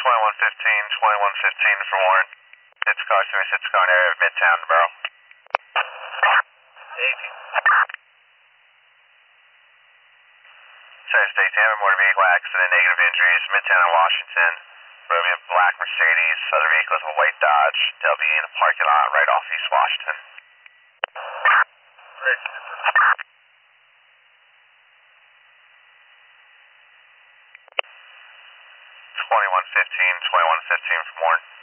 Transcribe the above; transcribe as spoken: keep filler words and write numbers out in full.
twenty-one fifteen, twenty-one fifteen from Warren. It's car service, it's car area of Midtown, Borough. eighteen. Sorry, State Tampa, motor vehicle accident, negative injuries, Midtown and Washington. Ruby, a black Mercedes, other vehicle is a white Dodge. They'll be in a parking lot right off East Washington. Great. twenty-one fifteen, twenty-one fifteen from Warren.